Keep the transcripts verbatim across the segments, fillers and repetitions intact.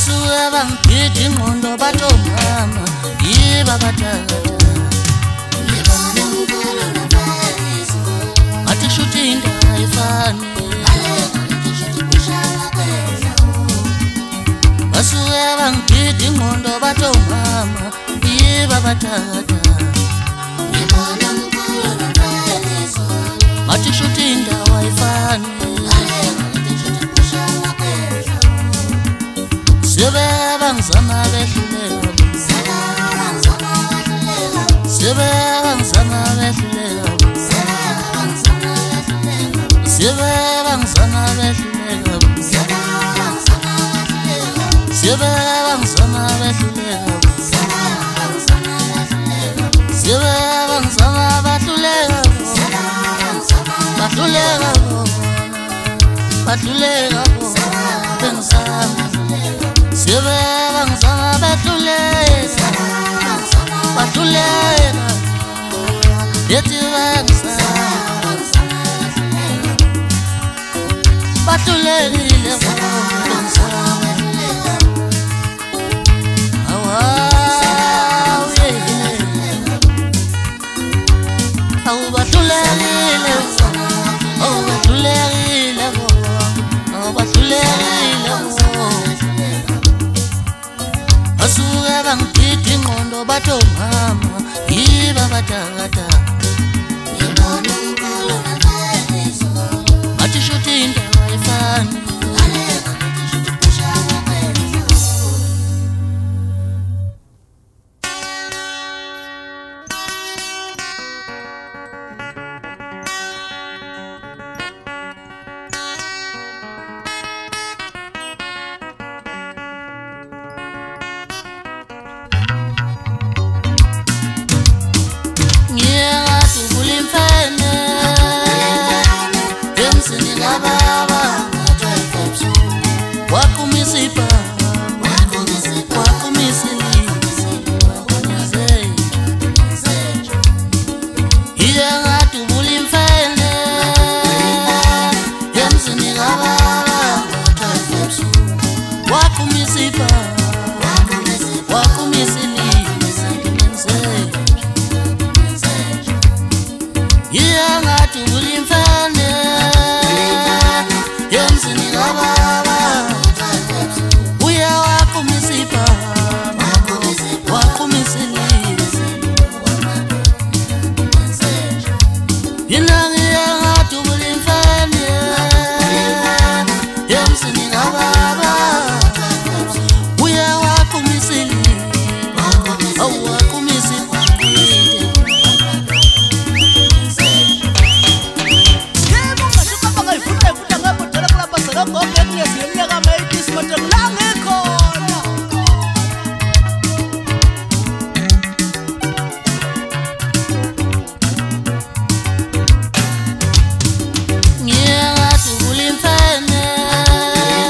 basuke bangiphethe ingqondo bathi omama yiba bathatha ngathi shuthi into ayifani basuke bangiphethe ingqondo bathi omama yiba bathatha ngathi shuthi into ayifani Sebang sama behluleka Sebang sama behluleka Sebang sama behluleka Sebang sama behluleka Sebang sama behluleka Behluleka Behluleka Behluleka Sebang sama behluleka Behluleka Yethi bangsa Behlulekile bangsa Awaw yeah Aw behlulekile Aw behlulekile Aw behlulekile Basuke bangiphethe ingqondo bathi omama yiba bathatha ngathi shuthi into ayifani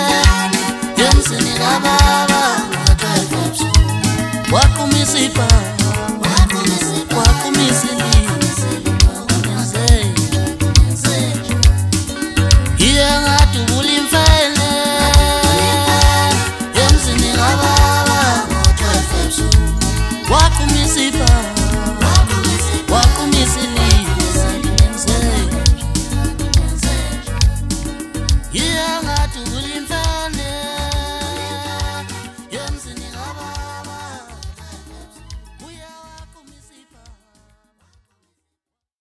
Wakumisipha